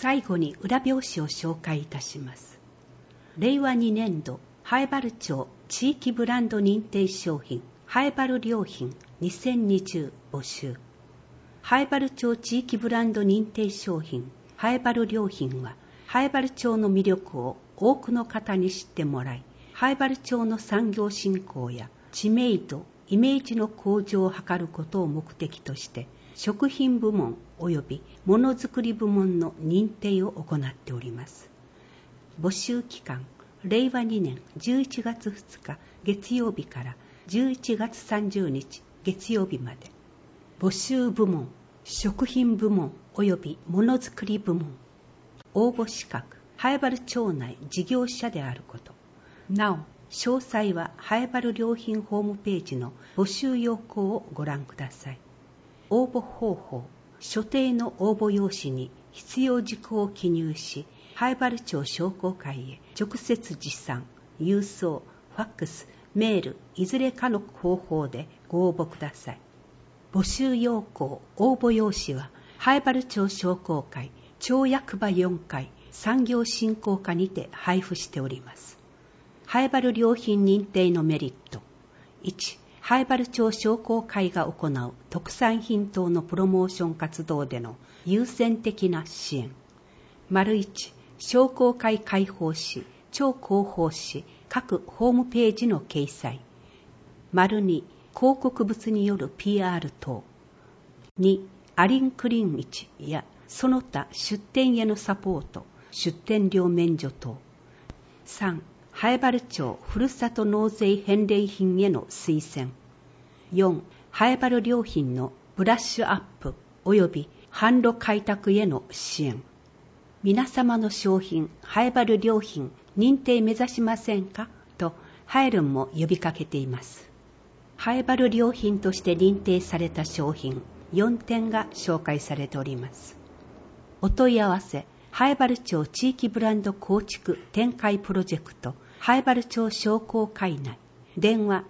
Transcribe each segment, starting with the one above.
最後に裏表紙を紹介いたします。令和2年度南風原町地域ブランド認定商品南風原良品2020募集。南風原町地域ブランド認定商品南風原良品は南風原町の魅力を多くの方に知ってもらい、南風原町の産業振興や知名度、イメージの向上を図ることを目的として食品部門及びものづくり部門の認定を行っております。募集期間、令和2年11月2日月曜日から11月30日月曜日まで。募集部門、食品部門及びものづくり部門。応募資格、南風原町内事業者であること。なお、詳細は南風原良品ホームページの募集要項をご覧ください。応募方法、所定の応募用紙に必要事項を記入し、南風原町商工会へ直接持参、郵送、ファックス、メール、いずれかの方法でご応募ください。募集要項、応募用紙は、南風原町商工会、町役場4階、産業振興課にて配布しております。南風原良品認定のメリット。1、南風原町商工会が行う特産品等のプロモーション活動での優先的な支援。1、商工会会報誌、町広報誌、各ホームページの掲載。2、広告物による PR 等。2、アリンクリン市やその他出店へのサポート、出店料免除等。3、南風原町ふるさと納税返礼品への推薦。4、南風原良品のブラッシュアップ及び販路開拓への支援。皆様の商品、南風原良品認定目指しませんかと、ハエルンも呼びかけています。南風原良品として認定された商品4点が紹介されております。お問い合わせ、南風原町地域ブランド構築展開プロジェクト南風原町商工会内。電話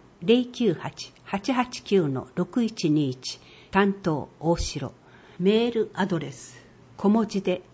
098-889-6121 担当大城。メールアドレス小文字で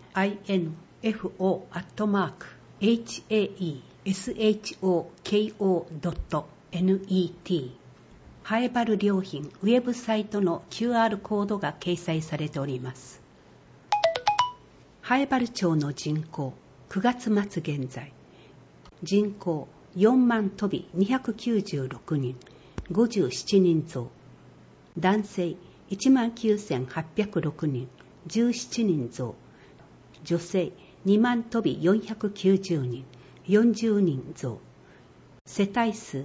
info@haeshoko.net。 南風原良品ウェブサイトの QR コードが掲載されております。南風原町の人口、9月末現在。人口4万飛び296人、57人増。男性19,806人、17人増。女性2万飛び490人、40人増。世帯数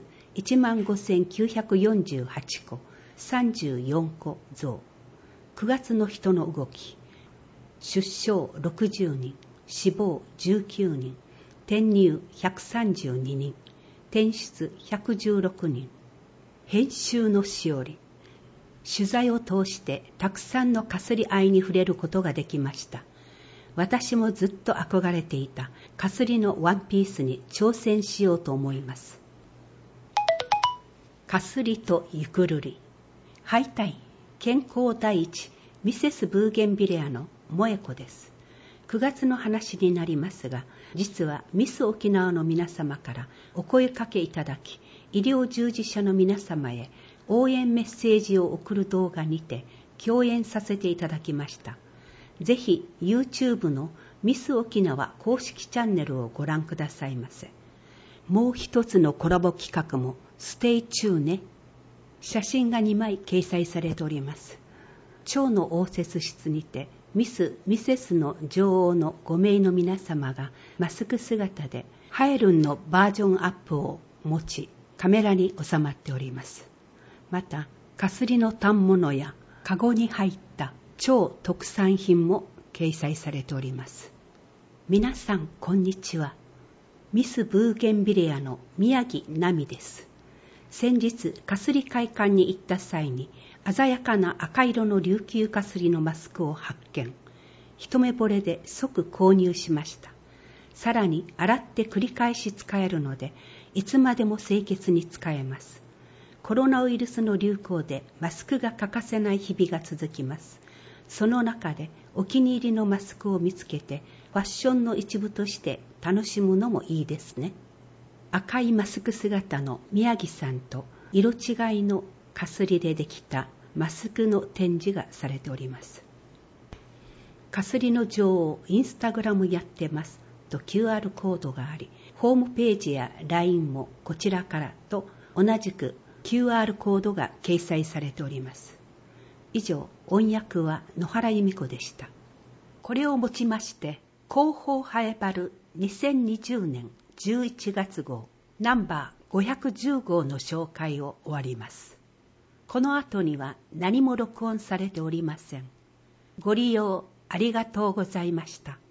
15,948戸、34戸増。9月の人の動き。出生60人、死亡19人、転入132人、転出116人。編集のしおり。取材を通してたくさんのかすり愛に触れることができました。私もずっと憧れていたかすりのワンピースに挑戦しようと思います。かすりとゆくるり。ハイタイ、健康第一、ミセスブーゲンビレアの萌子です。9月の話になりますが、実はミス沖縄の皆様からお声かけいただき、医療従事者の皆様へ応援メッセージを送る動画にて共演させていただきました。ぜひ YouTube のミス沖縄公式チャンネルをご覧くださいませ。もう一つのコラボ企画もステイチューね。写真が2枚掲載されております。町の応接室にてミセスの女王の5名の皆様がマスク姿でハエルンのバージョンアップを持ちカメラに収まっております。またかすりの反物やカゴに入った超特産品も掲載されております。皆さんこんにちは。ミスブーゲンビレアの宮城奈美です。先日かすり会館に行った際に鮮やかな赤色の琉球かすりのマスクを発見。一目惚れで即購入しました。さらに洗って繰り返し使えるのでいつまでも清潔に使えます。コロナウイルスの流行でマスクが欠かせない日々が続きます。その中でお気に入りのマスクを見つけてファッションの一部として楽しむのもいいですね。赤いマスク姿の宮城さんと色違いのかすりでできたマスクの展示がされております。かすりの女王インスタグラムやってますと QR コードがあり、ホームページや LINE もこちらからと同じく QR コードが掲載されております。以上、音訳は野原由美子でした。これをもちまして広報ハエバル2020年11月号ナンバー510号の紹介を終わります。この後には何も録音されておりません。ご利用ありがとうございました。